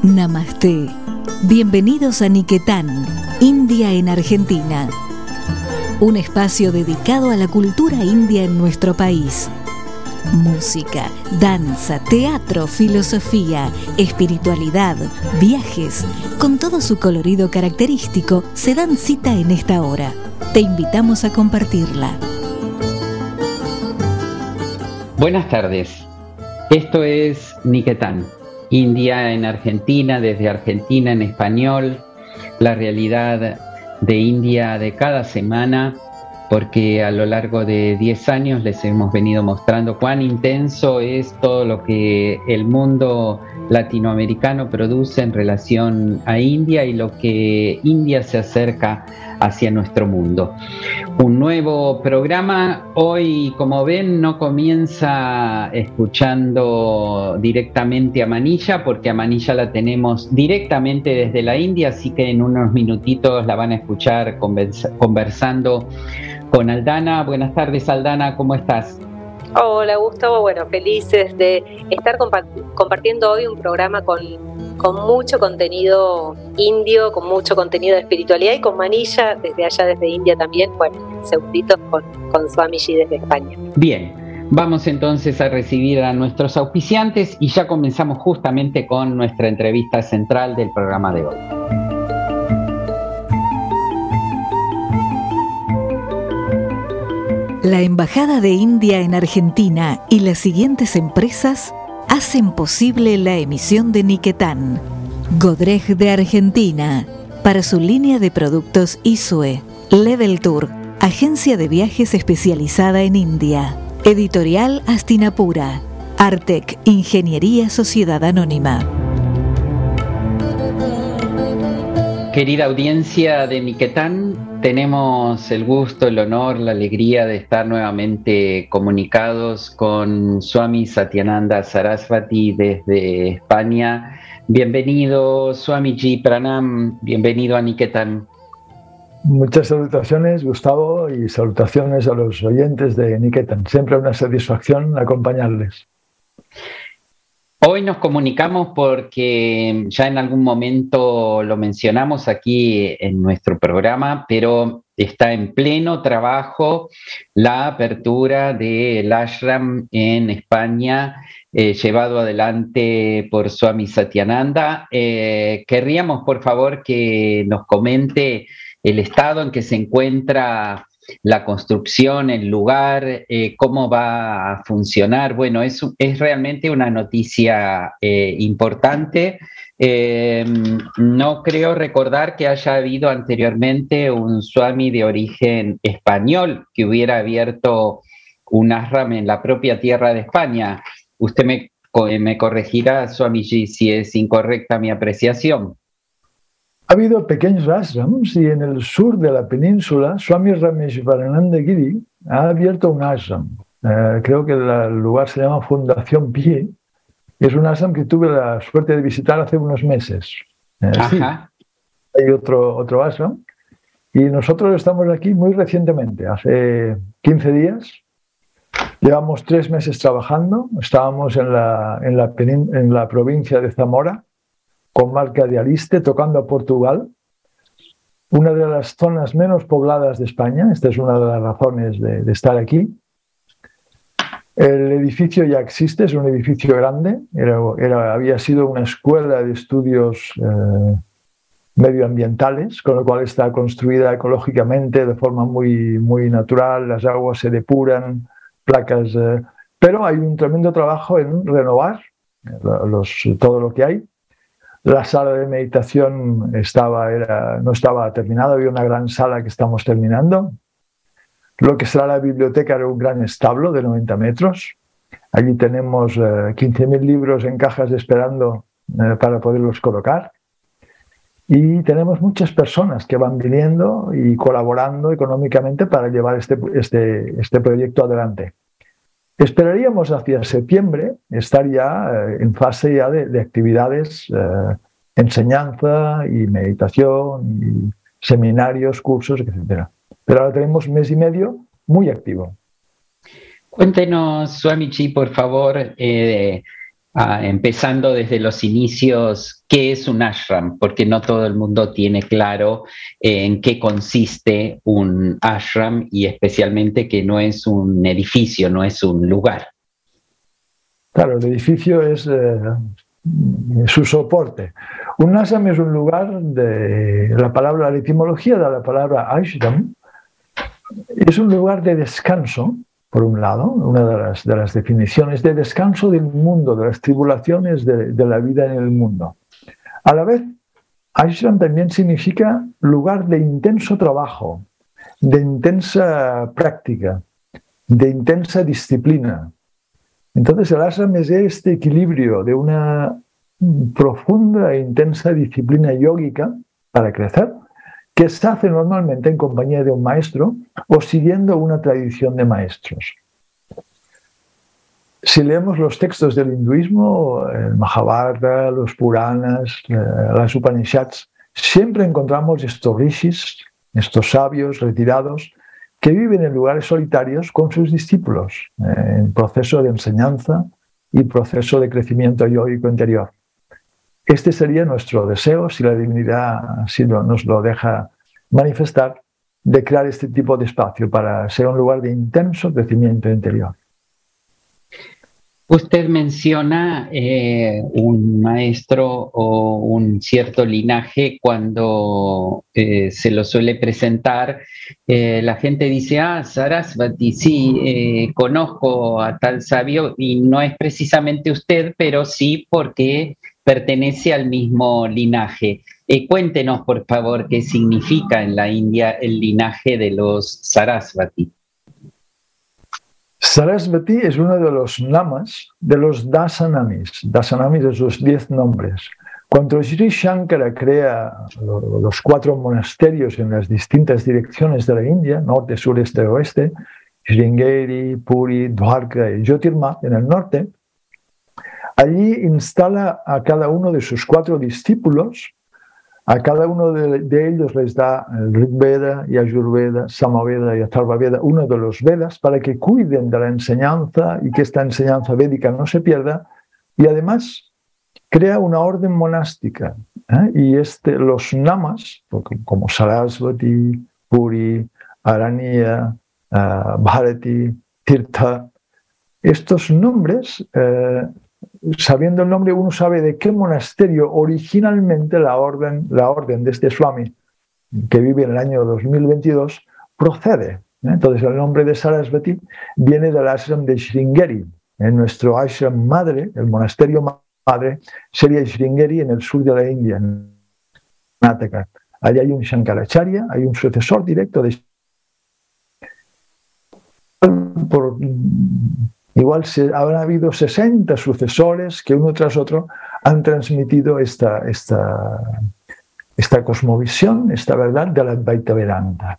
Namaste. Bienvenidos a Niquetán, India en Argentina. Un espacio dedicado a la cultura india en nuestro país. Música, danza, teatro, filosofía, espiritualidad, viajes, con todo su colorido característico, se dan cita en esta hora. Te invitamos a compartirla. Buenas tardes. Esto es Niquetán, India en Argentina, desde Argentina en español, la realidad de India de cada semana, porque a lo largo de 10 años les hemos venido mostrando cuán intenso es todo lo que el mundo latinoamericano produce en relación a India y lo que India se acerca hacia nuestro mundo. Un nuevo programa. Hoy, como ven, no comienza escuchando directamente a Manilla, porque a Manilla la tenemos directamente desde la India, así que en unos minutitos la van a escuchar conversando con Aldana. Buenas tardes, Aldana, ¿cómo estás? Hola, Gustavo. Bueno, felices de estar compartiendo hoy un programa con mucho contenido indio, con mucho contenido de espiritualidad y con Manilla desde India también. Bueno, segunditos con Swamiji desde España. Bien, vamos entonces a recibir a nuestros auspiciantes y ya comenzamos justamente con nuestra entrevista central del programa de hoy. La Embajada de India en Argentina y las siguientes empresas hacen posible la emisión de Niquetán. Godrej de Argentina, para su línea de productos ISUE. Level Tour, agencia de viajes especializada en India. Editorial Astinapura. Artec, Ingeniería Sociedad Anónima. Querida audiencia de Niquetán, tenemos el gusto, el honor, la alegría de estar nuevamente comunicados con Swami Satyananda Saraswati desde España. Bienvenido, Swamiji, Pranam, bienvenido a Niquetán. Muchas salutaciones, Gustavo, y salutaciones a los oyentes de Niquetán. Siempre una satisfacción acompañarles. Hoy nos comunicamos porque ya en algún momento lo mencionamos aquí en nuestro programa, pero está en pleno trabajo la apertura del ashram en España, llevado adelante por Swami Satyananda. Querríamos, por favor, que nos comente el estado en que se encuentra la construcción, el lugar, cómo va a funcionar. Bueno, es realmente una noticia importante. No creo recordar que haya habido anteriormente un Swami de origen español que hubiera abierto un ashram en la propia tierra de España. Usted me corregirá, Swamiji, si es incorrecta mi apreciación. Ha habido pequeños ashrams y en el sur de la península, Swami Rameshwarananda Giri ha abierto un ashram. Creo que el lugar se llama Fundación Pie. Es un ashram que tuve la suerte de visitar hace unos meses. Sí, hay otro ashram. Y nosotros estamos aquí muy recientemente, hace 15 días. Llevamos 3 meses trabajando. Estábamos en la provincia de Zamora, comarca de Aliste, tocando a Portugal, una de las zonas menos pobladas de España. Esta es una de las razones de estar aquí. El edificio ya existe, es un edificio grande, había sido una escuela de estudios medioambientales, con lo cual está construida ecológicamente de forma muy, muy natural, las aguas se depuran, placas, pero hay un tremendo trabajo en renovar todo lo que hay. La sala de meditación no estaba terminada, había una gran sala que estamos terminando. Lo que será la biblioteca era un gran establo de 90 metros. Allí tenemos 15.000 libros en cajas esperando para poderlos colocar. Y tenemos muchas personas que van viniendo y colaborando económicamente para llevar este proyecto adelante. Esperaríamos hacia septiembre estar ya en fase ya de actividades, enseñanza y meditación, y seminarios, cursos, etc. Pero ahora tenemos 1 mes y medio muy activo. Cuéntenos, Swamiji, por favor, empezando desde los inicios, ¿qué es un ashram? Porque no todo el mundo tiene claro en qué consiste un ashram y especialmente que no es un edificio, no es un lugar. Claro, el edificio es su soporte. Un ashram es un lugar la etimología de la palabra ashram es un lugar de descanso. Por un lado, una de las definiciones de descanso del mundo, de las tribulaciones de la vida en el mundo. A la vez, ashram también significa lugar de intenso trabajo, de intensa práctica, de intensa disciplina. Entonces el ashram es este equilibrio de una profunda e intensa disciplina yógica para crecer, que se hace normalmente en compañía de un maestro o siguiendo una tradición de maestros. Si leemos los textos del hinduismo, el Mahabharata, los Puranas, las Upanishads, siempre encontramos estos rishis, estos sabios retirados, que viven en lugares solitarios con sus discípulos, en proceso de enseñanza y proceso de crecimiento yógico interior. Este sería nuestro deseo, si la divinidad así nos lo deja manifestar, de crear este tipo de espacio para ser un lugar de intenso crecimiento interior. Usted menciona un maestro o un cierto linaje cuando se lo suele presentar. La gente dice, Sarasvati, sí, conozco a tal sabio y no es precisamente usted, pero sí porque pertenece al mismo linaje. Cuéntenos, por favor, qué significa en la India el linaje de los Sarasvati. Sarasvati es uno de los namas de los Dasanamis. Dasanamis de sus 10 nombres. Cuando Sri Shankara crea los 4 monasterios en las distintas direcciones de la India, norte, sur, este, oeste, Sringeri, Puri, Dwarka y Jyotirma en el norte, allí instala a cada uno de sus 4 discípulos. A cada uno de ellos les da el Rig Veda, Yajurveda, Samaveda y Atharva Veda, uno de los Vedas, para que cuiden de la enseñanza y que esta enseñanza védica no se pierda. Y además crea una orden monástica. Y los namas, como Sarasvati, Puri, Aranya, Bharati, Tirtha, estos nombres... sabiendo el nombre, uno sabe de qué monasterio originalmente la orden de este Swami, que vive en el año 2022, procede. Entonces el nombre de Sarasvati viene del ashram de Sringeri. En nuestro ashram madre, el monasterio madre, sería Sringeri en el sur de la India, en Karnataka. Allí hay un Shankaracharya, hay un sucesor directo de igual habrá habido 60 sucesores que uno tras otro han transmitido esta cosmovisión, esta verdad de la Advaita Vedanta.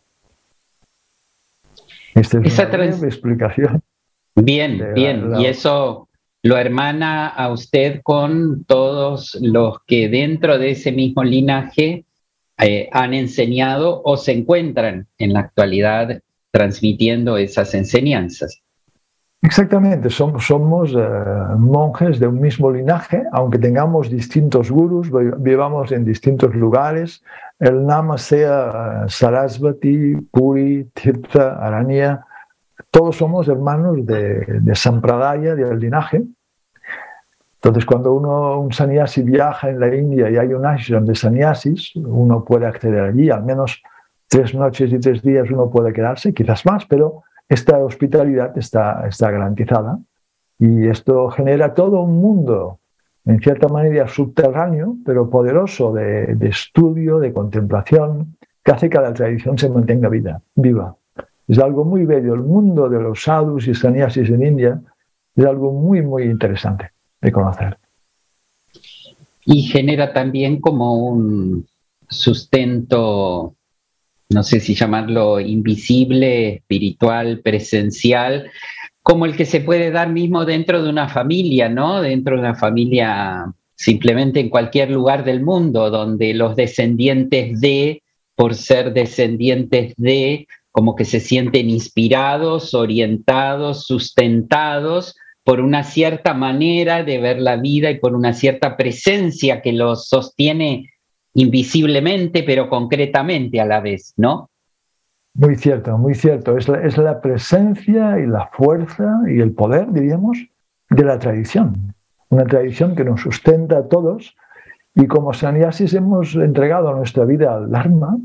Esta es una breve explicación. Bien. Y eso lo hermana a usted con todos los que dentro de ese mismo linaje han enseñado o se encuentran en la actualidad transmitiendo esas enseñanzas. Exactamente, somos monjes de un mismo linaje, aunque tengamos distintos gurus, vivamos en distintos lugares, el nama sea Sarasvati, Puri, Tirtha, Aranya, todos somos hermanos de Sampradaya, del linaje. Entonces, cuando un sannyasi viaja en la India y hay un ashram de sannyasis, uno puede acceder allí, al menos 3 noches y 3 días uno puede quedarse, quizás más, pero esta hospitalidad está garantizada y esto genera todo un mundo, en cierta manera subterráneo, pero poderoso de estudio, de contemplación, que hace que la tradición se mantenga viva. Es algo muy bello. El mundo de los sadhus y sannyasis en India es algo muy, muy interesante de conocer. Y genera también como un sustento, no sé si llamarlo invisible, espiritual, presencial, como el que se puede dar mismo dentro de una familia, ¿no? Dentro de una familia simplemente en cualquier lugar del mundo, donde los descendientes por ser descendientes como que se sienten inspirados, orientados, sustentados por una cierta manera de ver la vida y por una cierta presencia que lo sostiene invisiblemente, pero concretamente a la vez, ¿no? Muy cierto, muy cierto. Es la presencia y la fuerza y el poder, diríamos, de la tradición. Una tradición que nos sustenta a todos y como sannyasis hemos entregado nuestra vida al Dharma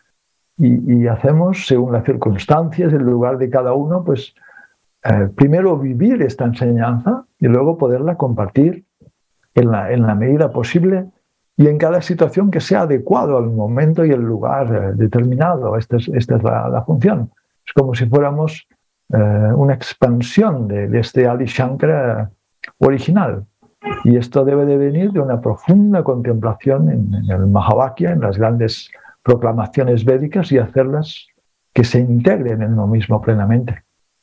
y hacemos, según las circunstancias, el lugar de cada uno, pues primero vivir esta enseñanza y luego poderla compartir en la medida posible y en cada situación que sea adecuado al momento y el lugar determinado. Esta es la función. Es como si fuéramos una expansión de este Adi Shankara original. Y esto debe de venir de una profunda contemplación en el Mahavakya, en las grandes proclamaciones védicas y hacerlas que se integren en uno mismo plenamente.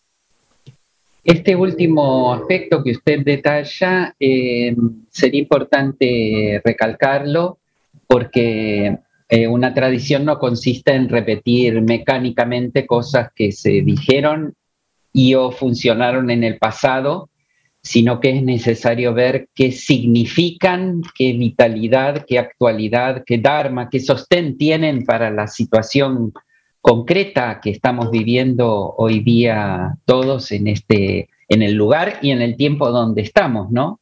Este último aspecto que usted detalla sería importante recalcarlo porque una tradición no consiste en repetir mecánicamente cosas que se dijeron y o funcionaron en el pasado, sino que es necesario ver qué significan, qué vitalidad, qué actualidad, qué dharma, qué sostén tienen para la situación concreta que estamos viviendo hoy día todos en el lugar y en el tiempo donde estamos, ¿no?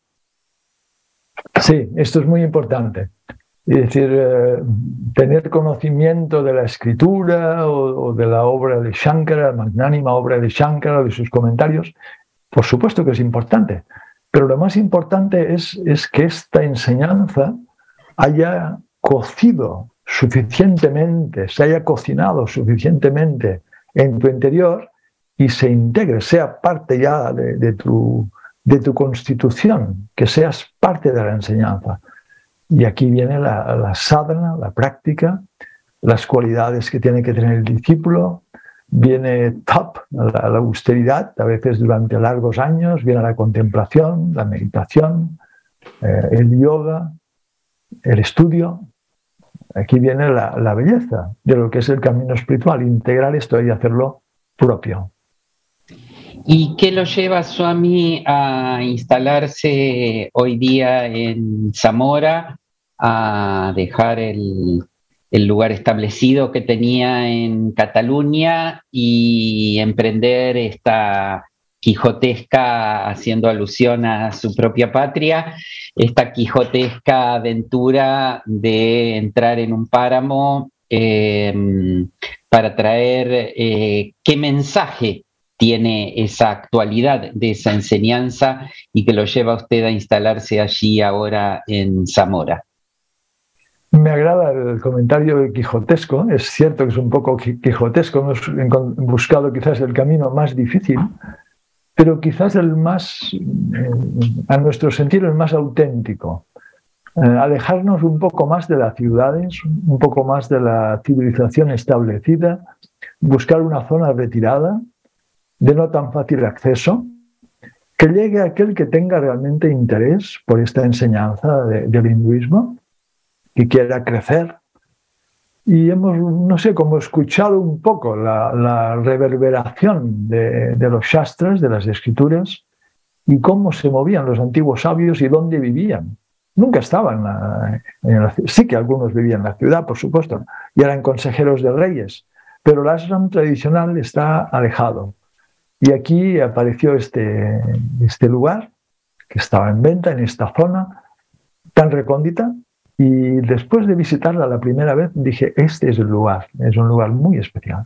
Sí, esto es muy importante. Es decir, tener conocimiento de la escritura o de la obra de Shankara, la magnánima obra de Shankara, de sus comentarios, por supuesto que es importante. Pero lo más importante es que esta enseñanza haya cocido suficientemente, se haya cocinado suficientemente en tu interior y se integre, sea parte ya de tu constitución, que seas parte de la enseñanza. Y aquí viene la sadhana, la práctica, las cualidades que tiene que tener el discípulo, viene la austeridad, a veces durante largos años, viene la contemplación, la meditación, el yoga, el estudio. Aquí viene la belleza de lo que es el camino espiritual, integrar esto y hacerlo propio. ¿Y qué lo lleva, Swami, a instalarse hoy día en Zamora, a dejar el lugar establecido que tenía en Cataluña y emprender esta quijotesca, haciendo alusión a su propia patria, esta quijotesca aventura de entrar en un páramo para traer qué mensaje tiene esa actualidad de esa enseñanza y que lo lleva a usted a instalarse allí ahora en Zamora? Me agrada el comentario quijotesco. Es cierto que es un poco quijotesco. Hemos buscado quizás el camino más difícil, pero quizás el más, a nuestro sentir, el más auténtico. Alejarnos un poco más de las ciudades, un poco más de la civilización establecida, buscar una zona retirada, de no tan fácil acceso, que llegue aquel que tenga realmente interés por esta enseñanza del hinduismo, que quiera crecer. Y hemos, no sé, como escuchado un poco la reverberación de los shastras, de las escrituras, y cómo se movían los antiguos sabios y dónde vivían. Nunca estaban en la ciudad. Sí que algunos vivían en la ciudad, por supuesto, y eran consejeros de reyes, pero el ashram tradicional está alejado. Y aquí apareció este lugar que estaba en venta en esta zona tan recóndita. Y después de visitarla la primera vez dije, este es el lugar, es un lugar muy especial.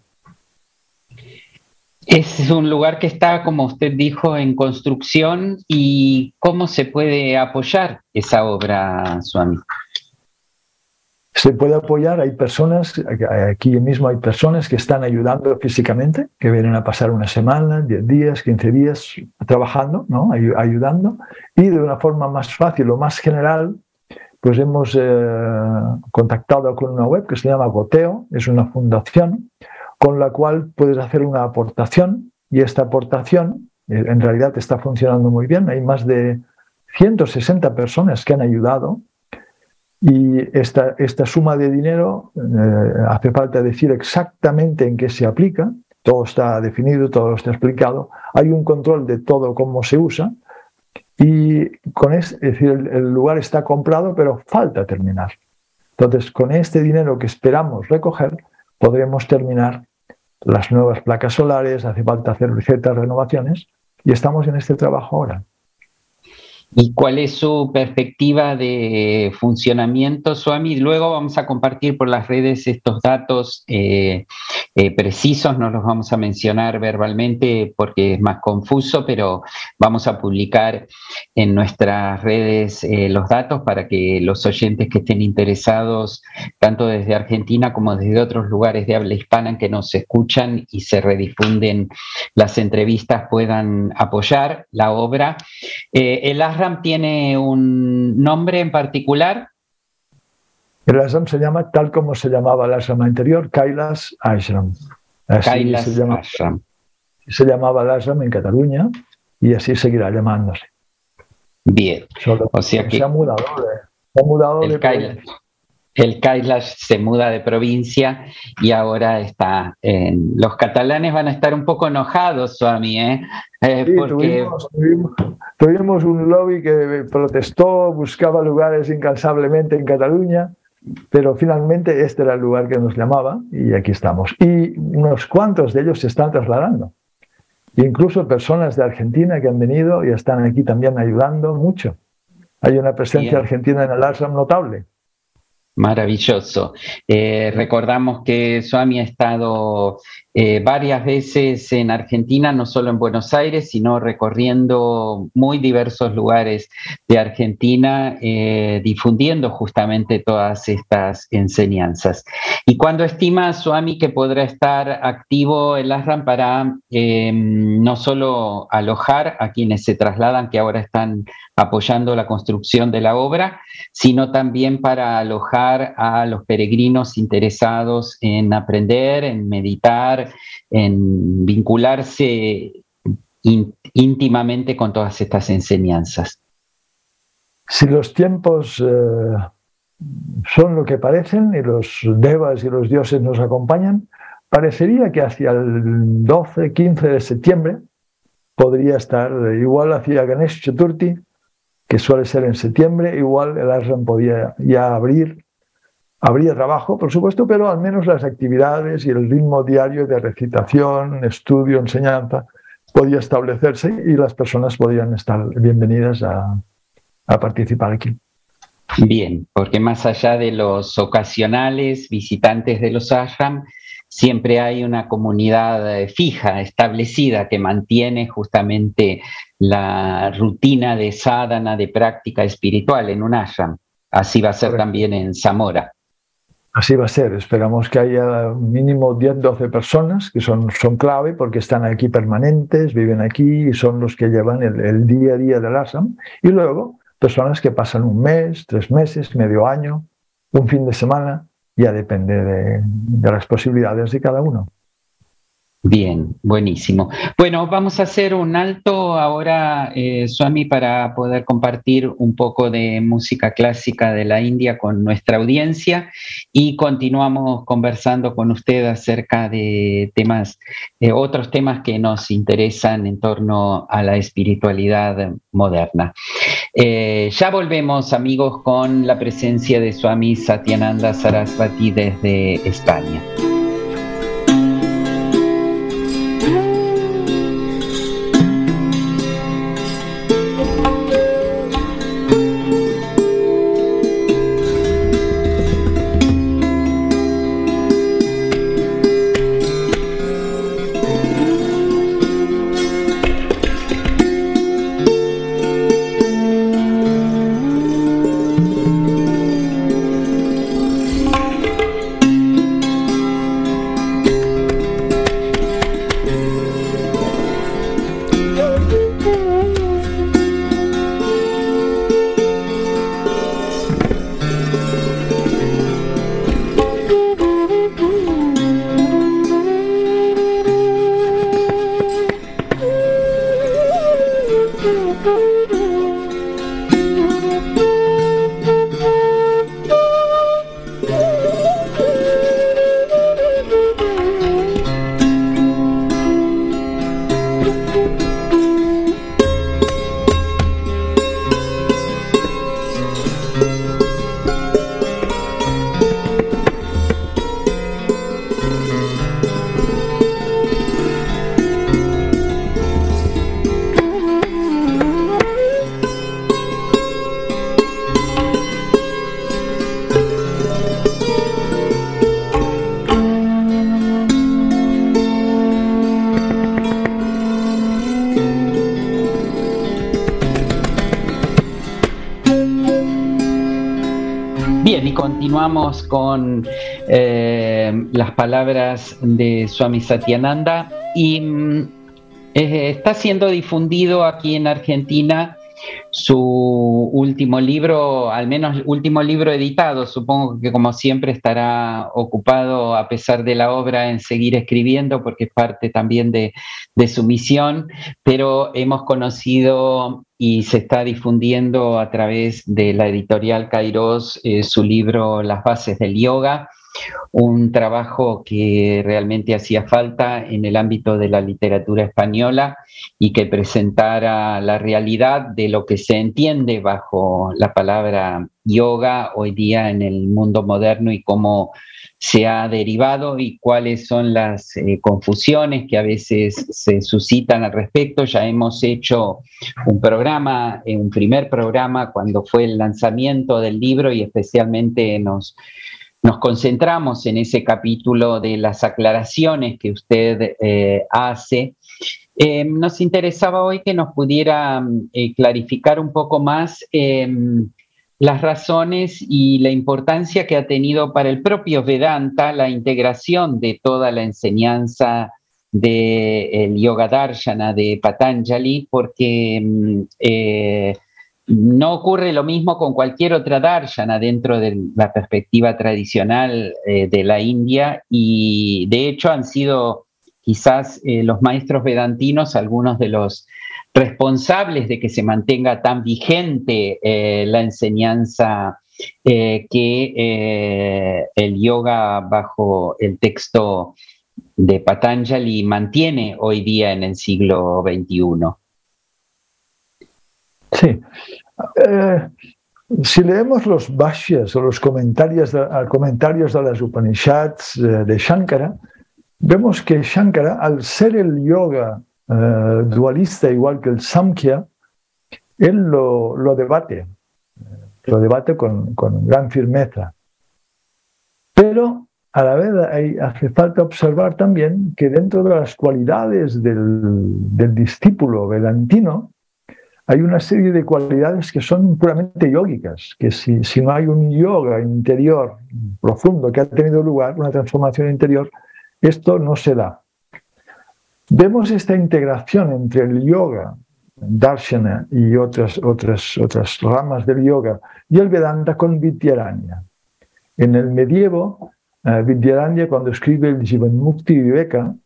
Es un lugar que está, como usted dijo, en construcción. ¿Y cómo se puede apoyar esa obra, Swami? Se puede apoyar, hay personas, aquí mismo hay personas que están ayudando físicamente, que vienen a pasar una semana, 10 días, 15 días trabajando, ¿no? Ayudando, y de una forma más fácil o más general, pues hemos contactado con una web que se llama Goteo, es una fundación con la cual puedes hacer una aportación, y esta aportación en realidad está funcionando muy bien. Hay más de 160 personas que han ayudado. Y esta suma de dinero, hace falta decir exactamente en qué se aplica, todo está definido, todo está explicado, hay un control de todo cómo se usa, Y es decir, el lugar está comprado, pero falta terminar. Entonces, con este dinero que esperamos recoger, podremos terminar las nuevas placas solares, hace falta hacer ciertas renovaciones, y estamos en este trabajo ahora. ¿Y cuál es su perspectiva de funcionamiento, Swami? Luego vamos a compartir por las redes estos datos precisos, no los vamos a mencionar verbalmente porque es más confuso, pero vamos a publicar en nuestras redes los datos para que los oyentes que estén interesados, tanto desde Argentina como desde otros lugares de habla hispana que nos escuchan y se redifunden las entrevistas, puedan apoyar la obra. El ashram tiene un nombre en particular. El ashram se llama tal como se llamaba el ashram anterior, Kailas Ashram. Kailas Ashram. Se llamaba el ashram en Cataluña y así seguirá llamándose. Bien. O sea que se ha mudado de Kailas. El Kailash se muda de provincia y ahora está en... Los catalanes van a estar un poco enojados, Swami, sí, porque... tuvimos un lobby que protestó, buscaba lugares incansablemente en Cataluña, pero finalmente este era el lugar que nos llamaba y aquí estamos. Y unos cuantos de ellos se están trasladando. Incluso personas de Argentina que han venido y están aquí también ayudando mucho. Hay una presencia argentina en el ashram notable. Maravilloso. Recordamos que Swami ha estado varias veces en Argentina, no solo en Buenos Aires, sino recorriendo muy diversos lugares de Argentina, difundiendo justamente todas estas enseñanzas. ¿Y cuándo estima Swami que podrá estar activo el ashram para no solo alojar a quienes se trasladan, que ahora están apoyando la construcción de la obra, sino también para alojar a los peregrinos interesados en aprender, en meditar, en vincularse íntimamente con todas estas enseñanzas? Si los tiempos son lo que parecen y los devas y los dioses nos acompañan, parecería que hacia el 12, 15 de septiembre podría estar, igual hacia Ganesh Chaturthi, que suele ser en septiembre, igual el ashram podía ya abrir. Habría trabajo, por supuesto, pero al menos las actividades y el ritmo diario de recitación, estudio, enseñanza, podía establecerse y las personas podían estar bienvenidas a participar aquí. Bien, porque más allá de los ocasionales visitantes de los ashram, siempre hay una comunidad fija, establecida, que mantiene justamente la rutina de sadhana, de práctica espiritual en un ashram. Así va a ser también en Zamora. Así va a ser. Esperamos que haya mínimo 10-12 personas que son clave porque están aquí permanentes, viven aquí y son los que llevan el día a día del ashram. Y luego personas que pasan un mes, 3 meses, medio año, un fin de semana. Ya depende de las posibilidades de cada uno. Bien, buenísimo. Bueno, vamos a hacer un alto ahora, Swami, para poder compartir un poco de música clásica de la India con nuestra audiencia y continuamos conversando con usted acerca de temas, otros temas que nos interesan en torno a la espiritualidad moderna. Ya volvemos, amigos, con la presencia de Swami Satyananda Sarasvati desde España. Bien, y continuamos con las palabras de Swami Satyananda y está siendo difundido aquí en Argentina su último libro, al menos último libro editado. Supongo que como siempre estará ocupado a pesar de la obra en seguir escribiendo porque es parte también de su misión, pero hemos conocido y se está difundiendo a través de la editorial Kairos su libro Las bases del yoga, un trabajo que realmente hacía falta en el ámbito de la literatura española y que presentara la realidad de lo que se entiende bajo la palabra yoga hoy día en el mundo moderno y cómo se ha derivado y cuáles son las confusiones que a veces se suscitan al respecto. Ya hemos hecho un programa, un primer programa cuando fue el lanzamiento del libro y especialmente nos concentramos en ese capítulo de las aclaraciones que usted hace. Nos interesaba hoy que nos pudiera clarificar un poco más las razones y la importancia que ha tenido para el propio Vedanta la integración de toda la enseñanza del Yoga Darshana de Patanjali, porque no ocurre lo mismo con cualquier otra darshana dentro de la perspectiva tradicional de la India y de hecho han sido quizás los maestros vedantinos algunos de los responsables de que se mantenga tan vigente la enseñanza que el yoga bajo el texto de Patanjali mantiene hoy día en el siglo XXI. Sí. Si leemos los Bhashyas o los comentarios de las Upanishads de Shankara, vemos que Shankara, al ser el yoga dualista igual que el Samkhya, él lo debate con gran firmeza. Pero a la vez hace falta observar también que dentro de las cualidades del discípulo vedantino, hay una serie de cualidades que son puramente yógicas, que si no hay un yoga interior profundo que ha tenido lugar, una transformación interior, esto no se da. Vemos esta integración entre el yoga, Darshana y otras ramas del yoga, y el Vedanta con Vidyaranya. En el medievo, Vidyaranya, cuando escribe el Jivanmukti Viveka,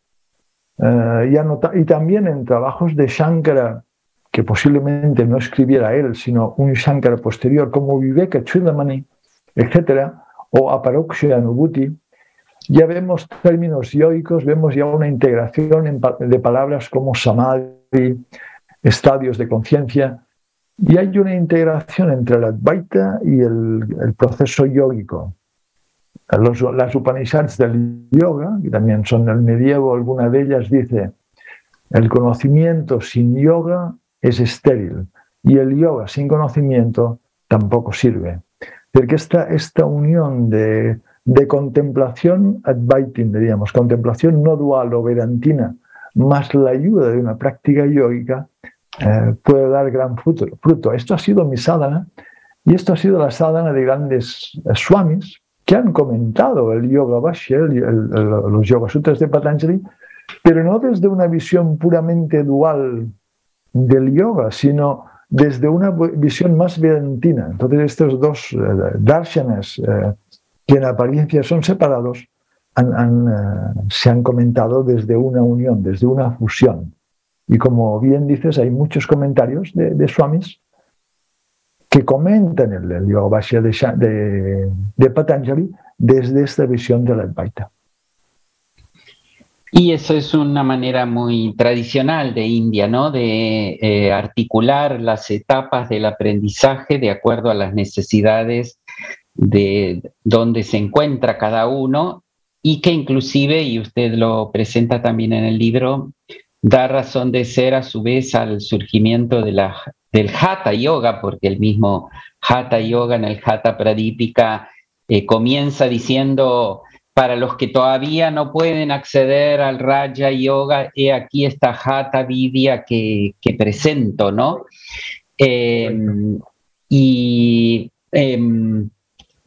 y también en trabajos de Shankara, que posiblemente no escribiera él, sino un Shankara posterior, como Viveka Chudamani, etc., o Aparoksha Anubhuti, ya vemos términos yógicos, vemos ya una integración de palabras como Samadhi, estadios de conciencia, y hay una integración entre el Advaita y el proceso yógico. Las Upanishads del yoga, que también son del medievo, alguna de ellas dice: el conocimiento sin yoga es estéril y el yoga sin conocimiento tampoco sirve. Porque esta unión de contemplación advaitin, diríamos, contemplación no dual o vedantina, más la ayuda de una práctica yógica, puede dar gran fruto. Esto ha sido mi sadhana y esto ha sido la sadhana de grandes swamis que han comentado el Yoga Bhashya, los Yoga Sutras de Patanjali, pero no desde una visión puramente dual del yoga, sino desde una visión más vedantina. Entonces estos dos darshanas, que en apariencia son separados, se han comentado desde una unión, desde una fusión. Y como bien dices, hay muchos comentarios de swamis que comentan el Yoga Bhashya de Patanjali desde esta visión de la Advaita. Y eso es una manera muy tradicional de India, ¿no? De articular las etapas del aprendizaje de acuerdo a las necesidades de donde se encuentra cada uno y que inclusive, y usted lo presenta también en el libro, da razón de ser a su vez al surgimiento del Hatha Yoga, porque el mismo Hatha Yoga en el Hatha Pradipika comienza diciendo: para los que todavía no pueden acceder al Raja Yoga, aquí está Hatha Vidya que presento, ¿no?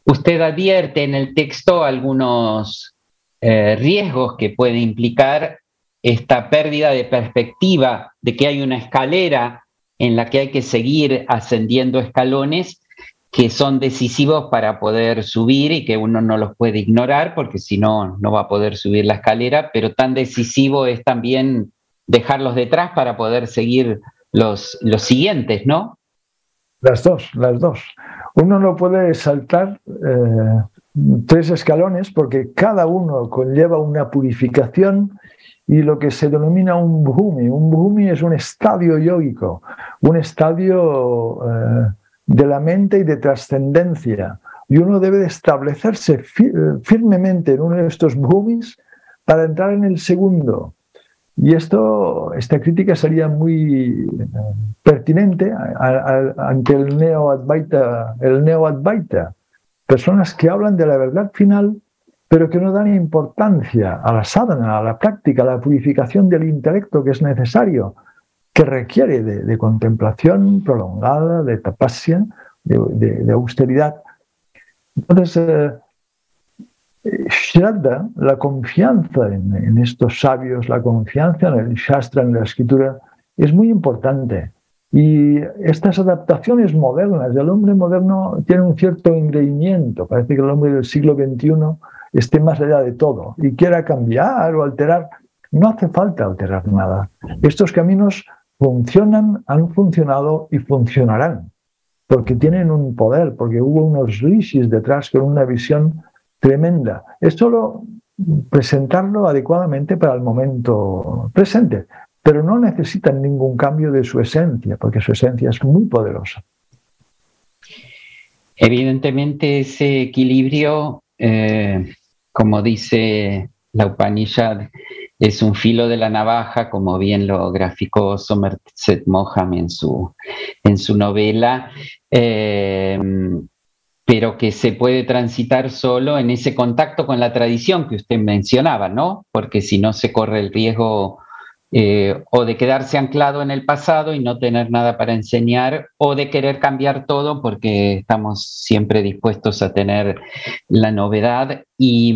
Usted advierte en el texto algunos riesgos que puede implicar esta pérdida de perspectiva de que hay una escalera en la que hay que seguir ascendiendo escalones que son decisivos para poder subir y que uno no los puede ignorar porque si no, no va a poder subir la escalera, pero tan decisivo es también dejarlos detrás para poder seguir los siguientes, ¿no? Las dos. Uno no puede saltar 3 escalones porque cada uno conlleva una purificación y lo que se denomina un bhumi. Un bhumi es un estadio yógico, un estadio de la mente y de trascendencia. Y uno debe de establecerse firmemente en uno de estos bhumis para entrar en el segundo. Y esta crítica sería muy pertinente ante el neo-advaita. Personas que hablan de la verdad final, pero que no dan importancia a la sadhana, a la práctica, a la purificación del intelecto que es necesario, que requiere de contemplación prolongada, de tapasya, de austeridad. Entonces, Shraddha, la confianza en estos sabios, la confianza en el Shastra, en la escritura, es muy importante. Y estas adaptaciones modernas, el hombre moderno tiene un cierto engreimiento. Parece que el hombre del siglo XXI esté más allá de todo y quiera cambiar o alterar. No hace falta alterar nada. Estos caminos funcionan, han funcionado y funcionarán, porque tienen un poder, porque hubo unos rishis detrás con una visión tremenda. Es solo presentarlo adecuadamente para el momento presente, pero no necesitan ningún cambio de su esencia, porque su esencia es muy poderosa. Evidentemente ese equilibrio, como dice la Upanishad, es un filo de la navaja, como bien lo graficó Somerset Maugham en su novela, pero que se puede transitar solo en ese contacto con la tradición que usted mencionaba, ¿no? Porque si no se corre el riesgo o de quedarse anclado en el pasado y no tener nada para enseñar, o de querer cambiar todo porque estamos siempre dispuestos a tener la novedad. Y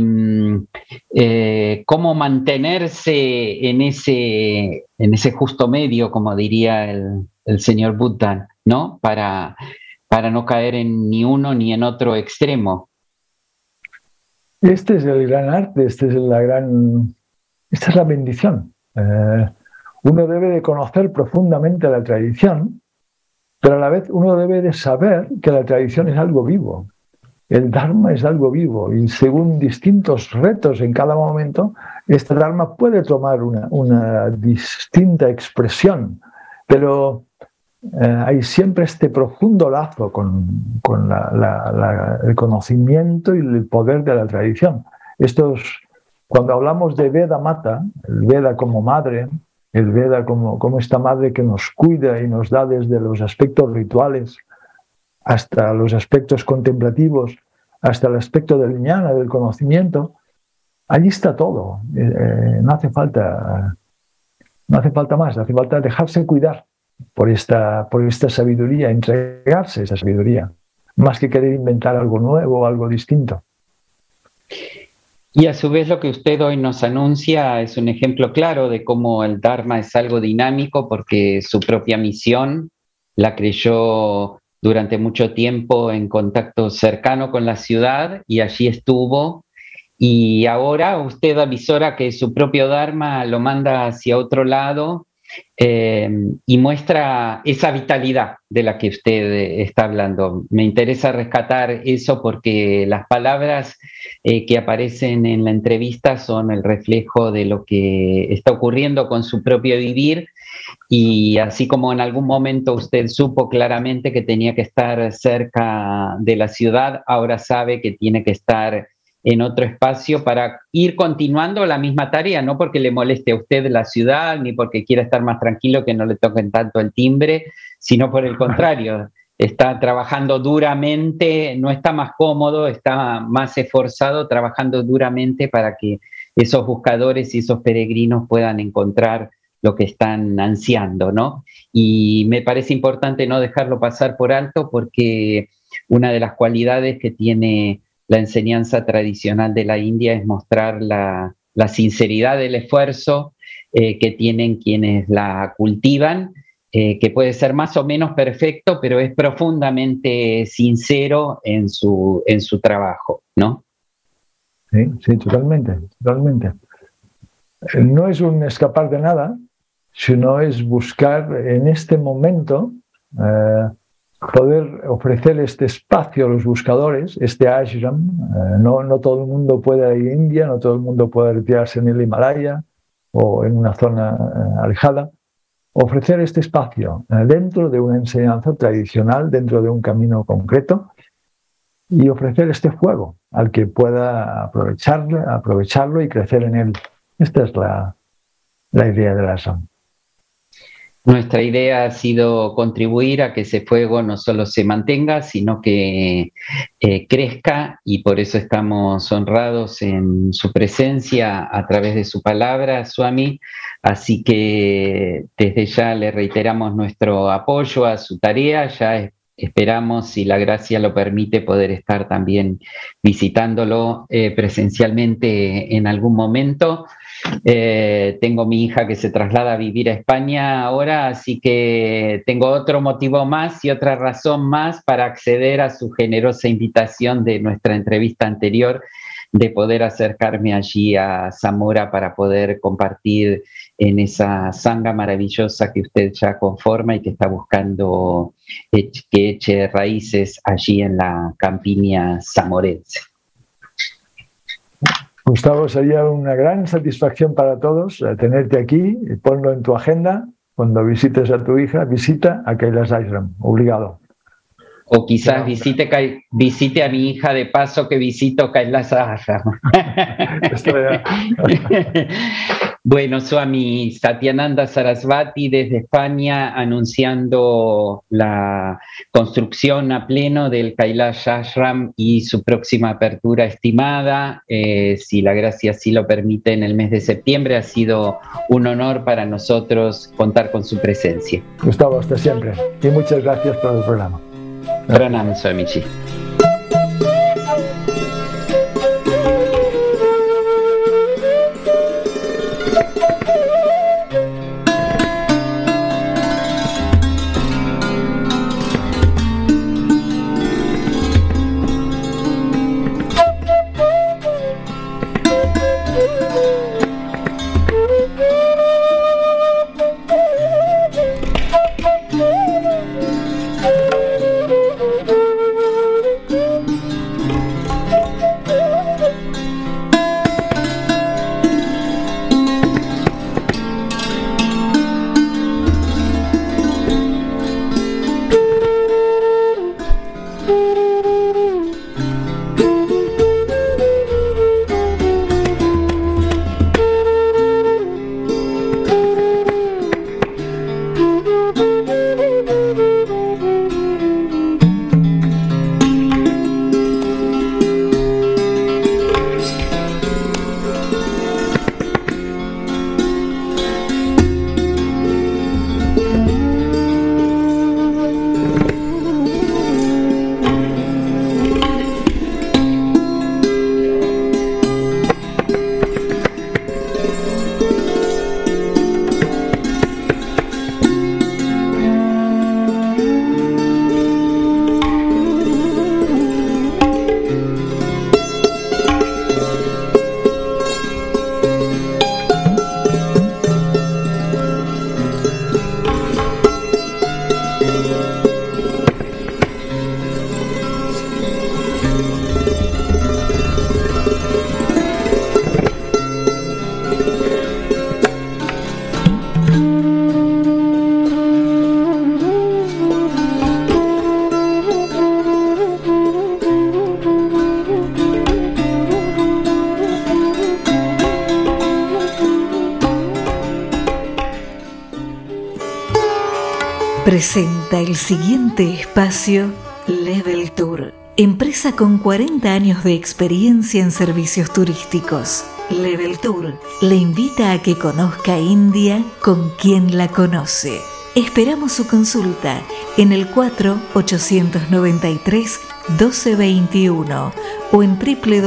cómo mantenerse en ese justo medio, como diría el señor Buddha, ¿no? Para no caer en ni uno ni en otro extremo. Este es el gran arte, esta es la bendición. Uno debe de conocer profundamente la tradición, pero a la vez uno debe de saber que la tradición es algo vivo. El Dharma es algo vivo y según distintos retos en cada momento, este Dharma puede tomar una distinta expresión, pero hay siempre este profundo lazo con el conocimiento y el poder de la tradición. Cuando hablamos de Veda Mata, el Veda como madre, el Veda como esta madre que nos cuida y nos da desde los aspectos rituales hasta los aspectos contemplativos, hasta el aspecto del jnana, del conocimiento, allí está todo. No hace falta más, hace falta dejarse cuidar por esta sabiduría, entregarse a esa sabiduría, más que querer inventar algo nuevo o algo distinto. Y a su vez lo que usted hoy nos anuncia es un ejemplo claro de cómo el Dharma es algo dinámico, porque su propia misión la creyó durante mucho tiempo en contacto cercano con la ciudad y allí estuvo. Y ahora usted avisora que su propio Dharma lo manda hacia otro lado y muestra esa vitalidad de la que usted está hablando. Me interesa rescatar eso porque las palabras que aparecen en la entrevista son el reflejo de lo que está ocurriendo con su propio vivir, y así como en algún momento usted supo claramente que tenía que estar cerca de la ciudad, ahora sabe que tiene que estar en otro espacio para ir continuando la misma tarea, no porque le moleste a usted la ciudad, ni porque quiera estar más tranquilo que no le toquen tanto el timbre, sino por el contrario, está trabajando duramente, no está más cómodo, está más esforzado, trabajando duramente para que esos buscadores y esos peregrinos puedan encontrar lo que están ansiando, ¿no? Y me parece importante no dejarlo pasar por alto porque una de las cualidades que tiene la enseñanza tradicional de la India es mostrar la sinceridad del esfuerzo que tienen quienes la cultivan, que puede ser más o menos perfecto, pero es profundamente sincero en su trabajo, ¿no? Sí, totalmente. No es un escapar de nada, sino es buscar en este momento poder ofrecer este espacio a los buscadores, este ashram. No todo el mundo puede ir a India, no todo el mundo puede retirarse en el Himalaya o en una zona alejada. Ofrecer este espacio dentro de una enseñanza tradicional, dentro de un camino concreto, y ofrecer este fuego al que pueda aprovecharlo y crecer en él. Esta es la idea del ashram. Nuestra idea ha sido contribuir a que ese fuego no solo se mantenga, sino que crezca, y por eso estamos honrados en su presencia a través de su palabra, Swami. Así que desde ya le reiteramos nuestro apoyo a su tarea. Ya esperamos, si la gracia lo permite, poder estar también visitándolo presencialmente en algún momento. Tengo mi hija que se traslada a vivir a España ahora, así que tengo otro motivo más y otra razón más para acceder a su generosa invitación de nuestra entrevista anterior, de poder acercarme allí a Zamora para poder compartir en esa sangha maravillosa que usted ya conforma y que está buscando que eche raíces allí en la campiña zamorense. Gustavo, sería una gran satisfacción para todos tenerte aquí, y ponlo en tu agenda. Cuando visites a tu hija, visita a Kailash Ashram, obligado. O quizás visite a mi hija de paso que visito Kailash Ashram. Bueno, Swami Satyananda Sarasvati desde España anunciando la construcción a pleno del Kailash Ashram y su próxima apertura estimada, si la gracia así lo permite, en el mes de septiembre. Ha sido un honor para nosotros contar con su presencia. Gustavo, hasta siempre. Y muchas gracias por el programa. Pranam, Swamiji. Presenta el siguiente espacio Level Tour, empresa con 40 años de experiencia en servicios turísticos. Level Tour le invita a que conozca India con quien la conoce. Esperamos su consulta en el 4893-1221 o en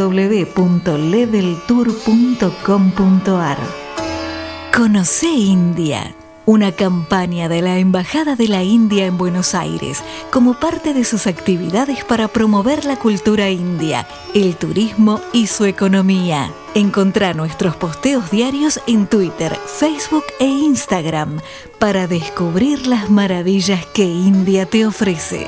www.leveltour.com.ar. Conoce India, una campaña de la Embajada de la India en Buenos Aires como parte de sus actividades para promover la cultura india, el turismo y su economía. Encontrá nuestros posteos diarios en Twitter, Facebook e Instagram para descubrir las maravillas que India te ofrece.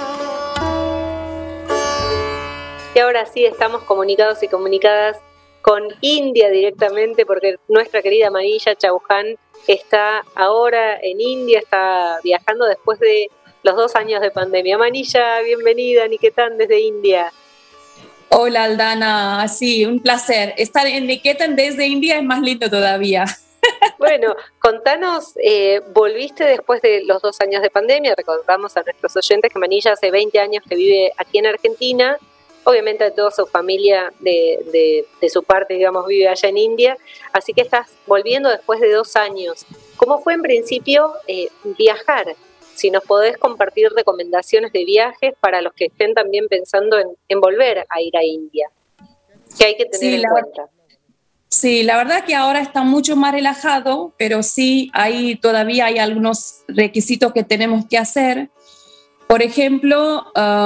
Y ahora sí estamos comunicados y comunicadas con India directamente, porque nuestra querida Manilla Chauhan está ahora en India, está viajando después de los 2 años de pandemia. Manilla, bienvenida, Niketan desde India. Hola Aldana, sí, un placer. Estar en Niketan desde India es más lindo todavía. Bueno, contanos, volviste después de los 2 años de pandemia. Recordamos a nuestros oyentes que Manilla hace 20 años que vive aquí en Argentina. Obviamente toda su familia de su parte, digamos, vive allá en India. Así que estás volviendo después de 2 años. ¿Cómo fue en principio viajar? Si nos podés compartir recomendaciones de viajes para los que estén también pensando en volver a ir a India. ¿Qué hay que tener en cuenta? Sí, la verdad que ahora está mucho más relajado, pero sí todavía hay algunos requisitos que tenemos que hacer. Por ejemplo,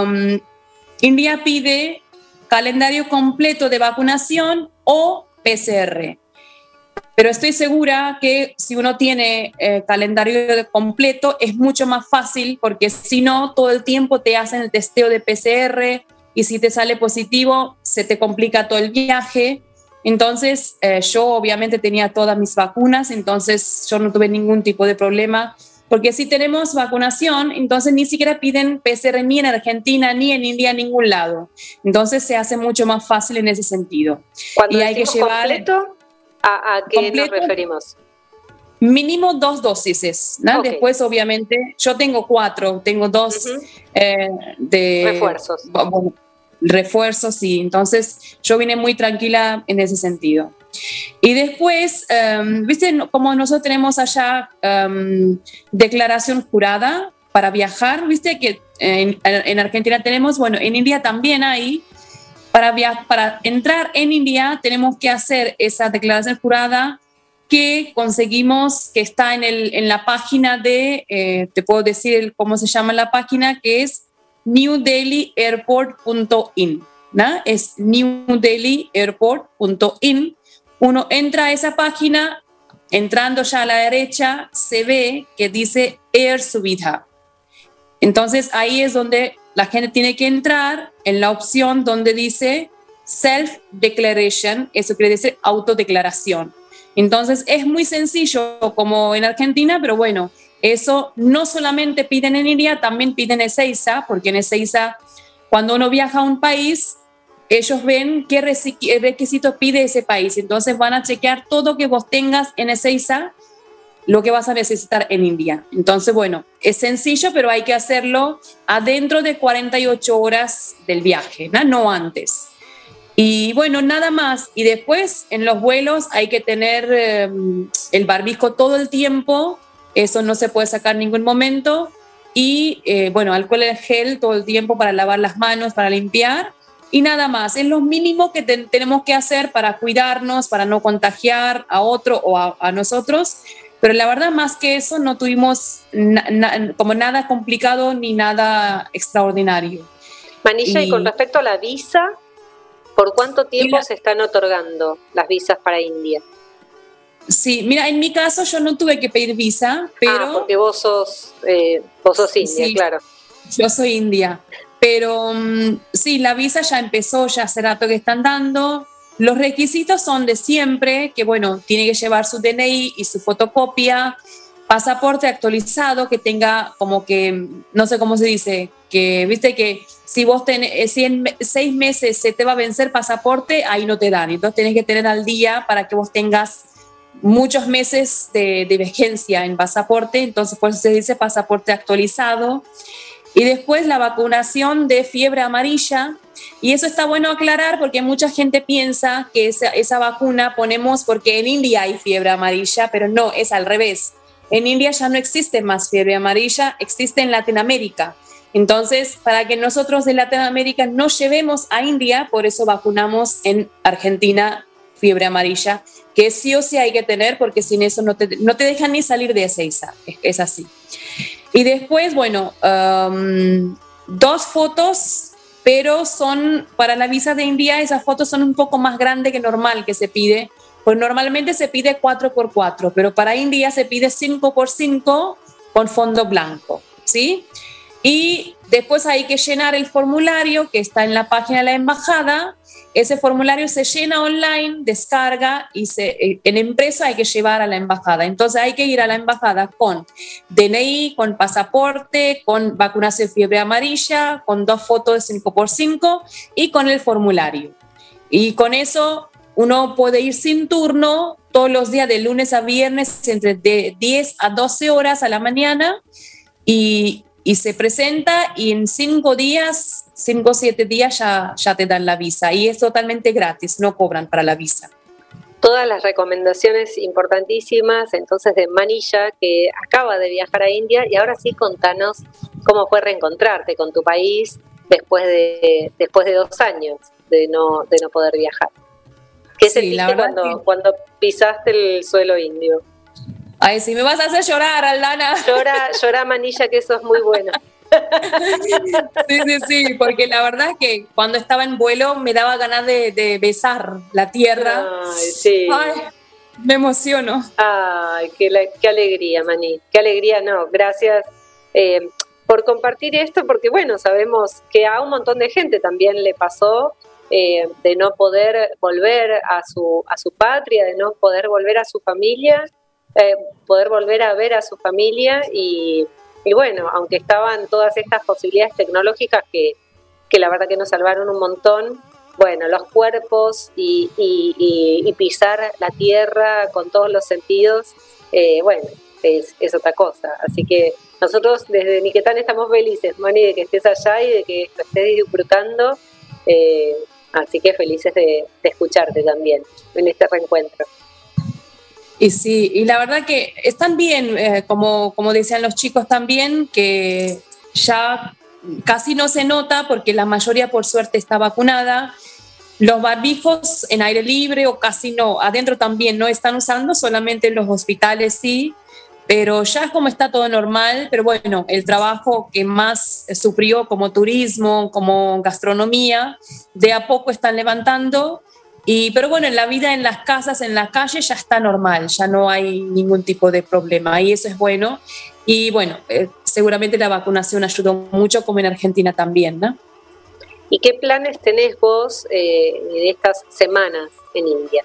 India pide calendario completo de vacunación o PCR. Pero estoy segura que si uno tiene calendario completo es mucho más fácil, porque si no, todo el tiempo te hacen el testeo de PCR y si te sale positivo, se te complica todo el viaje. Entonces, yo obviamente tenía todas mis vacunas, entonces yo no tuve ningún tipo de problema. Porque si tenemos vacunación, entonces ni siquiera piden PCR ni en Argentina, ni en India, en ningún lado. Entonces se hace mucho más fácil en ese sentido. Cuando y hay que llevar completo, ¿a qué completo, nos referimos? Mínimo 2 dosis, ¿no? Okay. Después, obviamente, yo tengo 4, tengo 2 de refuerzos. Bueno, refuerzos, sí. Entonces yo vine muy tranquila en ese sentido. Y después, viste, como nosotros tenemos allá declaración jurada para viajar, viste que en Argentina tenemos, bueno, en India también hay, para entrar en India tenemos que hacer esa declaración jurada que conseguimos, que está en la página de, te puedo decir cómo se llama la página, que es newdelhiairport.in, ¿no? Es newdelhiairport.in. Uno entra a esa página, entrando ya a la derecha, se ve que dice Air Suvidha. Entonces ahí es donde la gente tiene que entrar en la opción donde dice Self-Declaration, eso quiere decir autodeclaración. Entonces es muy sencillo como en Argentina, pero bueno, eso no solamente piden en India, también piden en Ezeiza, porque en Ezeiza, cuando uno viaja a un país, ellos ven qué requisitos pide ese país. Entonces van a chequear todo que vos tengas en Ezeiza, lo que vas a necesitar en India. Entonces, bueno, es sencillo, pero hay que hacerlo adentro de 48 horas del viaje, no antes. Y bueno, nada más. Y después, en los vuelos hay que tener el barbijo todo el tiempo. Eso no se puede sacar en ningún momento. Y, bueno, alcohol en gel todo el tiempo para lavar las manos, para limpiar. Y nada más, es lo mínimo que tenemos que hacer para cuidarnos, para no contagiar a otro o a nosotros. Pero la verdad, más que eso, no tuvimos como nada complicado ni nada extraordinario. Manilla, y con respecto a la visa, ¿por cuánto tiempo se están otorgando las visas para India? Sí, mira, en mi caso yo no tuve que pedir visa, pero... porque vos sos india, sí, claro. Yo soy india. Pero sí, la visa ya empezó, ya hace rato que están dando. Los requisitos son de siempre, que bueno, tiene que llevar su DNI y su fotocopia, pasaporte actualizado, que tenga como que, no sé cómo se dice, que viste que si vos si en 6 meses se te va a vencer pasaporte, ahí no te dan. Entonces tenés que tener al día para que vos tengas muchos meses de vigencia en pasaporte, entonces por eso se dice pasaporte actualizado. Y después la vacunación de fiebre amarilla, Y eso está bueno aclarar porque mucha gente piensa que esa vacuna ponemos porque en India hay fiebre amarilla, pero no, es al revés. En India ya no existe más fiebre amarilla, existe en Latinoamérica. Entonces, para que nosotros de Latinoamérica no llevemos a India, por eso vacunamos en Argentina fiebre amarilla, que sí o sí hay que tener, porque sin eso no te dejan ni salir de Ezeiza, es así. Y después, bueno, 2 fotos, pero son para la visa de India, esas fotos son un poco más grandes que normal que se pide, pues normalmente se pide 4x4, pero para India se pide 5x5 con fondo blanco, ¿sí? Y después hay que llenar el formulario que está en la página de la embajada. Ese formulario se llena online, descarga y en impresa hay que llevar a la embajada. Entonces hay que ir a la embajada con DNI, con pasaporte, con vacunación de fiebre amarilla, con 2 fotos de 5x5 y con el formulario. Y con eso uno puede ir sin turno todos los días de lunes a viernes entre de 10 a 12 horas a la mañana y se presenta y en 5 o 7 días ya te dan la visa y es totalmente gratis, no cobran para la visa. Todas las recomendaciones importantísimas entonces de Manisha, que acaba de viajar a India, y ahora sí contanos cómo fue reencontrarte con tu país después de 2 años de no poder viajar. ¿Qué sentiste cuando pisaste el suelo indio? Ay, si me vas a hacer llorar, Aldana. Llora, Manisha, que eso es muy bueno. Sí, porque la verdad es que cuando estaba en vuelo me daba ganas de besar la tierra. Ay, sí. Ay, me emociono. Ay, qué alegría, Mani. Qué alegría, no. Gracias por compartir esto, porque bueno, sabemos que a un montón de gente también le pasó de no poder volver a su patria, de no poder volver a su familia. Poder volver a ver a su familia y bueno, aunque estaban todas estas posibilidades tecnológicas que la verdad que nos salvaron un montón, bueno, los cuerpos y pisar la tierra con todos los sentidos, bueno, es otra cosa. Así que nosotros desde Niquetán estamos felices, Mani, de que estés allá y de que lo estés disfrutando, así que felices de escucharte también en este reencuentro. Y sí, y la verdad que están bien, como decían los chicos también, que ya casi no se nota porque la mayoría por suerte está vacunada. Los barbijos en aire libre o casi no, adentro también no están usando, solamente en los hospitales sí, pero ya es como está todo normal. Pero bueno, el trabajo que más sufrió como turismo, como gastronomía, de a poco están levantando. Pero bueno, en la vida, en las casas, en la calle ya está normal, ya no hay ningún tipo de problema y eso es bueno. Y bueno, seguramente la vacunación ayudó mucho, como en Argentina también, ¿no? ¿Y qué planes tenés vos de estas semanas en India?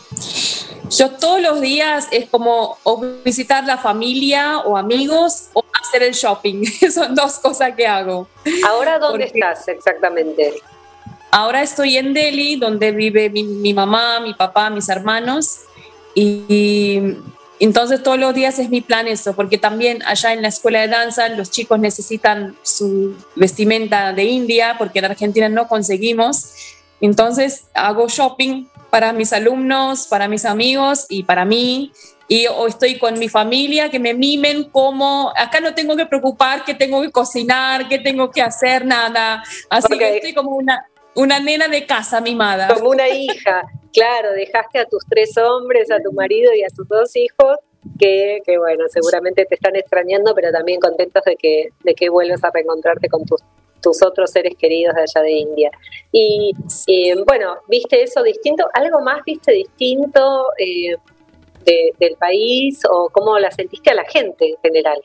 Yo todos los días es como o visitar la familia o amigos o hacer el shopping. Son 2 cosas que hago. ¿Ahora dónde estás exactamente? Ahora estoy en Delhi, donde vive mi mamá, mi papá, mis hermanos, y entonces todos los días es mi plan eso, porque también allá en la escuela de danza los chicos necesitan su vestimenta de India, porque en Argentina no conseguimos. Entonces hago shopping para mis alumnos, para mis amigos y para mí. Y o estoy con mi familia, que me mimen como, acá no tengo que preocupar que tengo que cocinar, que tengo que hacer nada. Así que estoy como una nena de casa mimada. Como una hija, claro, dejaste a tus 3 hombres, a tu marido y a tus 2 hijos, que bueno, seguramente te están extrañando, pero también contentos de que vuelvas a reencontrarte con tus otros seres queridos de allá de India. Y bueno, ¿viste eso distinto? ¿Algo más viste distinto del país o cómo la sentiste a la gente en general?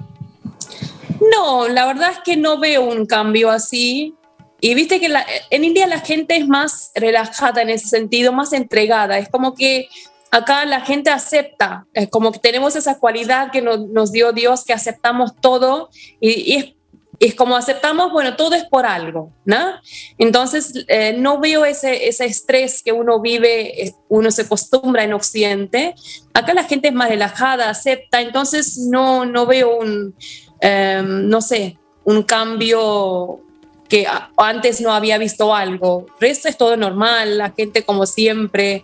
No, la verdad es que no veo un cambio así. Y viste que en India la gente es más relajada en ese sentido, más entregada. Es como que acá la gente acepta, es como que tenemos esa cualidad que nos dio Dios, que aceptamos todo y es como aceptamos, bueno, todo es por algo, ¿no? Entonces no veo ese estrés que uno vive, uno se acostumbra en Occidente. Acá la gente es más relajada, acepta, entonces no veo un cambio que antes no había visto algo. El resto es todo normal, la gente como siempre.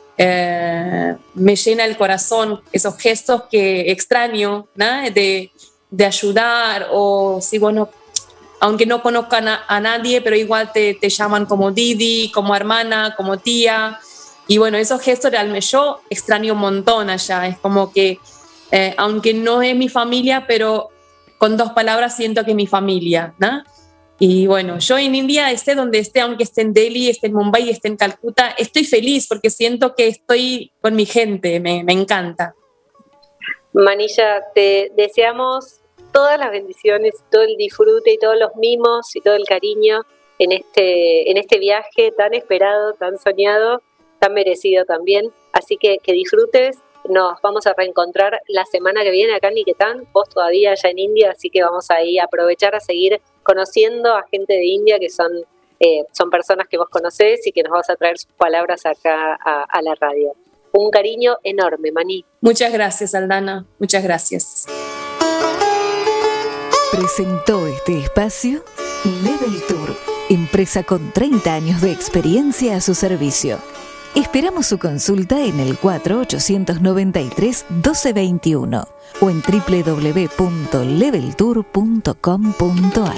Me llena el corazón esos gestos que extraño, ¿no? de ayudar, o si bueno, aunque no conozcan a nadie, pero igual te llaman como Didi, como hermana, como tía. Y bueno, esos gestos realmente yo extraño un montón allá. Es como que, aunque no es mi familia, pero con 2 palabras siento que es mi familia, ¿no? Y bueno, yo en India, esté donde esté, aunque esté en Delhi, esté en Mumbai, esté en Calcuta, estoy feliz porque siento que estoy con mi gente, me encanta. Manilla, te deseamos todas las bendiciones, todo el disfrute y todos los mimos y todo el cariño en este viaje tan esperado, tan soñado, tan merecido también. Así que disfrutes. Nos vamos a reencontrar la semana que viene acá en Niquetán, vos todavía allá en India, así que vamos ahí a aprovechar a seguir conociendo a gente de India que son personas que vos conocés y que nos vas a traer sus palabras acá a la radio. Un cariño enorme, Mani. Muchas gracias, Aldana, muchas gracias. Presentó este espacio Level Tour, empresa con 30 años de experiencia a su servicio. Esperamos su consulta en el 4893-1221 o en www.leveltour.com.ar.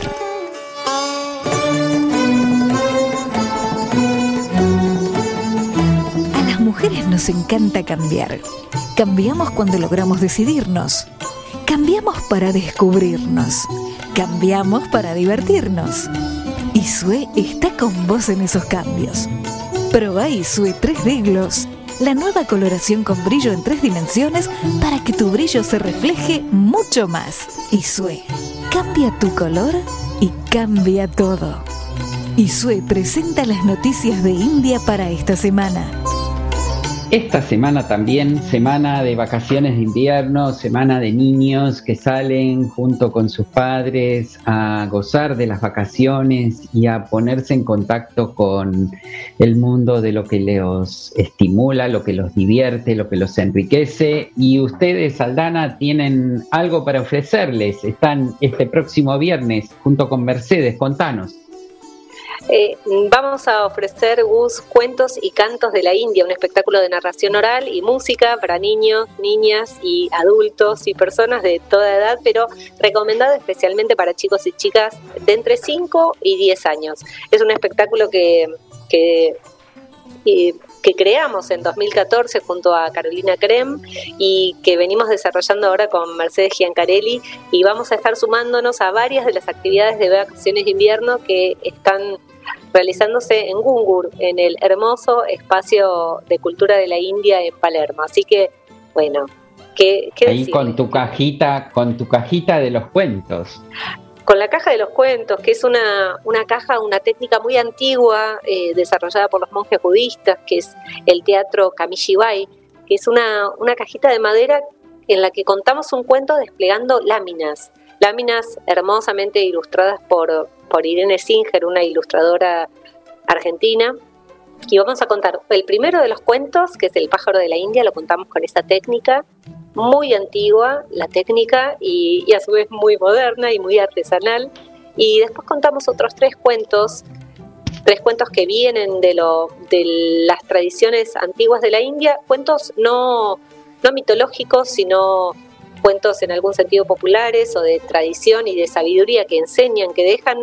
A las mujeres nos encanta cambiar. Cambiamos cuando logramos decidirnos. Cambiamos para descubrirnos. Cambiamos para divertirnos. Isue está con vos en esos cambios. Probá Isue 3D Gloss, la nueva coloración con brillo en 3 dimensiones para que tu brillo se refleje mucho más. Isue, cambia tu color y cambia todo. Isue presenta las noticias de India para esta semana. Esta semana también, semana de vacaciones de invierno, semana de niños que salen junto con sus padres a gozar de las vacaciones y a ponerse en contacto con el mundo de lo que los estimula, lo que los divierte, lo que los enriquece. Y ustedes, Aldana, tienen algo para ofrecerles. Están este próximo viernes junto con Mercedes. Contanos. Vamos a ofrecer, Gus, Cuentos y Cantos de la India, un espectáculo de narración oral y música para niños, niñas y adultos y personas de toda edad, pero recomendado especialmente para chicos y chicas de entre 5 y 10 años. Es un espectáculo que creamos en 2014 junto a Carolina Crem y que venimos desarrollando ahora con Mercedes Giancarelli, y vamos a estar sumándonos a varias de las actividades de vacaciones de invierno que están realizándose en Gungur, en el hermoso espacio de cultura de la India en Palermo. Así que, bueno, ¿qué ahí decir? con tu cajita de los cuentos. Con la caja de los cuentos, que es una caja, una técnica muy antigua, desarrollada por los monjes budistas, que es el teatro Kamishibai, que es una cajita de madera en la que contamos un cuento desplegando láminas hermosamente ilustradas por Irene Singer, una ilustradora argentina. Y vamos a contar el primero de los cuentos, que es El pájaro de la India, lo contamos con esa técnica, muy antigua la técnica y a su vez muy moderna y muy artesanal. Y después contamos otros 3 cuentos que vienen de las tradiciones antiguas de la India, cuentos no mitológicos, sino cuentos en algún sentido populares o de tradición y de sabiduría, que enseñan, que dejan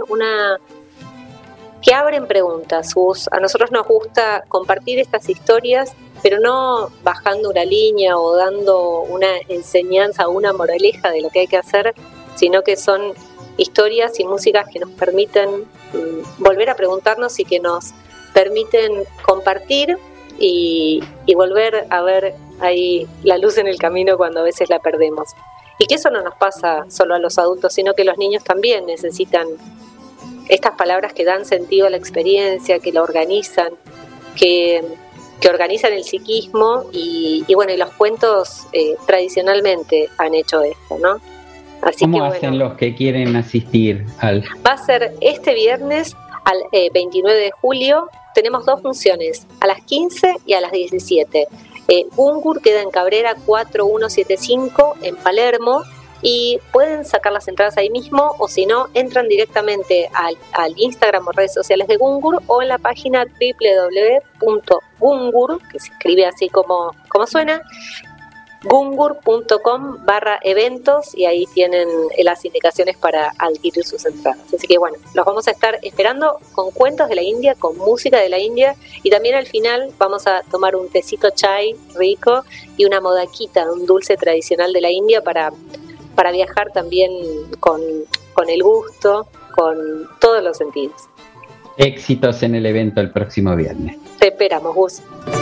que abren preguntas. A nosotros nos gusta compartir estas historias, pero no bajando una línea o dando una enseñanza o una moraleja de lo que hay que hacer, sino que son historias y músicas que nos permiten volver a preguntarnos y que nos permiten compartir y volver a ver ahí la luz en el camino cuando a veces la perdemos. Y que eso no nos pasa solo a los adultos, sino que los niños también necesitan estas palabras que dan sentido a la experiencia, que la organizan, que organizan el psiquismo y bueno, y los cuentos tradicionalmente han hecho esto, ¿no? Así ¿Cómo que, hacen los que quieren asistir al...? Va a ser este viernes al 29 de julio. Tenemos 2 funciones, a las 15 y a las 17. Gungur queda en Cabrera 4175 en Palermo, y pueden sacar las entradas ahí mismo, o si no, entran directamente al Instagram o redes sociales de Gungur o en la página www.gungur, que se escribe así como suena, gungur.com/eventos, y ahí tienen las indicaciones para adquirir sus entradas. Así que bueno, los vamos a estar esperando con cuentos de la India, con música de la India, y también al final vamos a tomar un tecito chai rico y una modaquita, un dulce tradicional de la India para viajar también con el gusto, con todos los sentidos. Éxitos en el evento el próximo viernes. Te esperamos, Gus.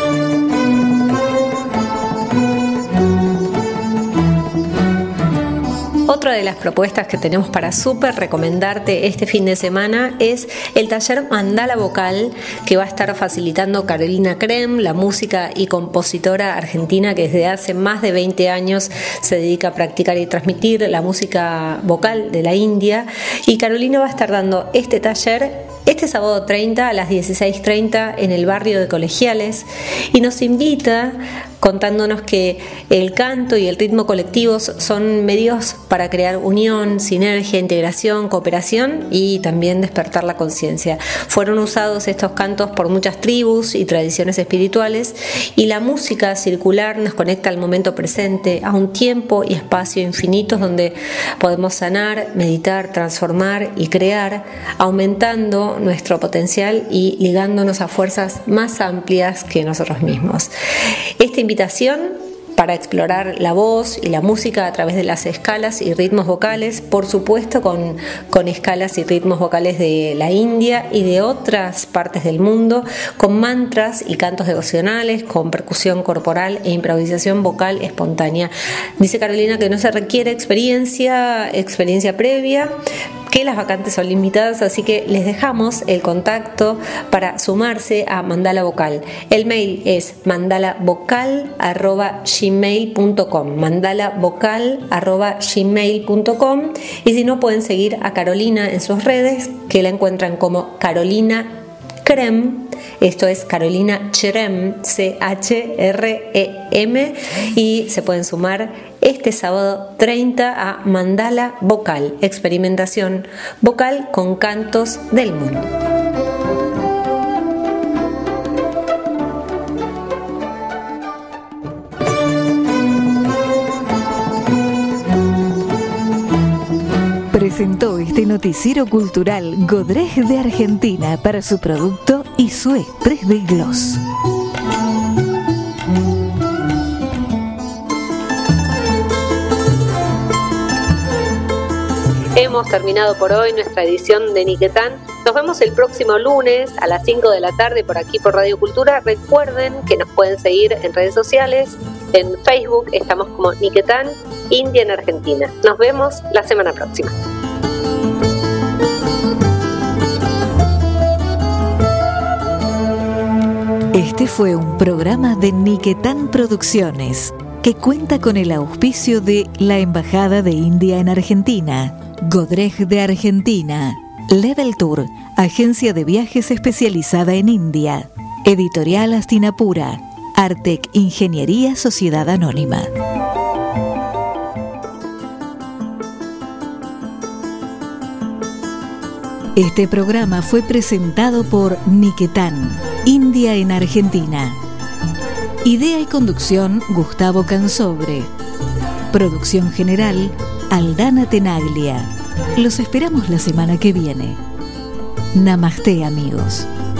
Otra de las propuestas que tenemos para súper recomendarte este fin de semana es el taller Mandala Vocal, que va a estar facilitando Carolina Krem, la música y compositora argentina que desde hace más de 20 años se dedica a practicar y transmitir la música vocal de la India. Y Carolina va a estar dando este taller este sábado 30 a las 16:30 en el barrio de Colegiales, y nos invita contándonos que el canto y el ritmo colectivos son medios para crear unión, sinergia, integración, cooperación y también despertar la conciencia. Fueron usados estos cantos por muchas tribus y tradiciones espirituales, y la música circular nos conecta al momento presente, a un tiempo y espacio infinitos donde podemos sanar, meditar, transformar y crear, aumentando nuestro potencial y ligándonos a fuerzas más amplias que nosotros mismos. Esta invitación para explorar la voz y la música a través de las escalas y ritmos vocales, por supuesto con escalas y ritmos vocales de la India y de otras partes del mundo, con mantras y cantos devocionales, con percusión corporal e improvisación vocal espontánea. Dice Carolina que no se requiere experiencia previa, que las vacantes son limitadas, así que les dejamos el contacto para sumarse a Mandala Vocal. El mail es mandalavocal@gmail.com, mandalavocal@gmail.com, y si no, pueden seguir a Carolina en sus redes, que la encuentran como Carolina Krem, esto es Carolina Cherem, CHREM, y se pueden sumar este sábado 30 a Mandala Vocal, experimentación vocal con cantos del mundo. Presentó este noticiero cultural Godrej de Argentina para su producto Isue 3D Gloss. Hemos terminado por hoy nuestra edición de Niquetán. Nos vemos el próximo lunes a las 5 de la tarde por aquí por Radio Cultura. Recuerden que nos pueden seguir en redes sociales. En Facebook estamos como Niquetán, India en Argentina. Nos vemos la semana próxima. Este fue un programa de Niquetán Producciones, que cuenta con el auspicio de la Embajada de India en Argentina, Godrej de Argentina, Level Tour, agencia de viajes especializada en India, Editorial Astinapura, Artec Ingeniería Sociedad Anónima. Este programa fue presentado por Niquetán, India en Argentina. Idea y conducción, Gustavo Cansobre. Producción general, Aldana Tenaglia. Los esperamos la semana que viene. Namaste, amigos.